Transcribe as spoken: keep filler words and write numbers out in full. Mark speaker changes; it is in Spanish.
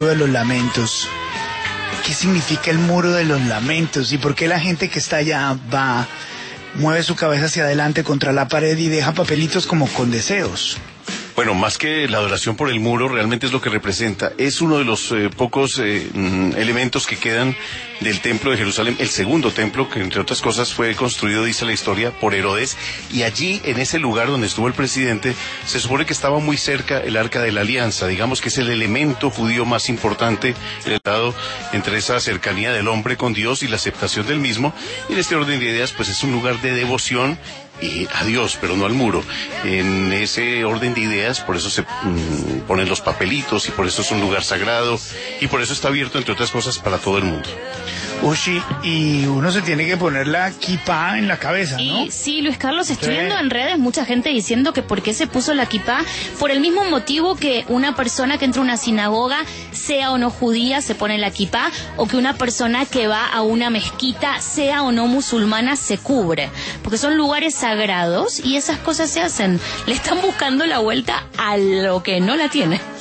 Speaker 1: de los lamentos. ¿Qué significa el muro de los lamentos? ¿Y por qué la gente que está allá va, mueve su cabeza hacia adelante contra la pared y deja papelitos como con deseos?
Speaker 2: Bueno, más que la adoración por el muro, realmente es lo que representa. Es uno de los eh, pocos eh, elementos que quedan del templo de Jerusalén, el segundo templo, que entre otras cosas fue construido, dice la historia, por Herodes, y allí, en ese lugar donde estuvo el presidente, se supone que estaba muy cerca el Arca de la Alianza, digamos que es el elemento judío más importante, el dado entre esa cercanía del hombre con Dios y la aceptación del mismo, y en este orden de ideas, pues es un lugar de devoción, y a Dios, pero no al muro. En ese orden de ideas, por eso se mmm, ponen los papelitos, y por eso es un lugar sagrado, y por eso está abierto, entre otras cosas, para todo el mundo.
Speaker 1: Ushi, y uno se tiene que poner la kipá en la cabeza, ¿no?
Speaker 3: Y sí, Luis Carlos, estoy
Speaker 1: Sí.
Speaker 3: viendo en redes mucha gente diciendo que por qué se puso la kipá, por el mismo motivo que una persona que entra a una sinagoga, sea o no judía, se pone la kipá, o que una persona que va a una mezquita, sea o no musulmana, se cubre, porque son lugares sagrados y esas cosas se hacen. Le están buscando la vuelta a lo que no la tiene.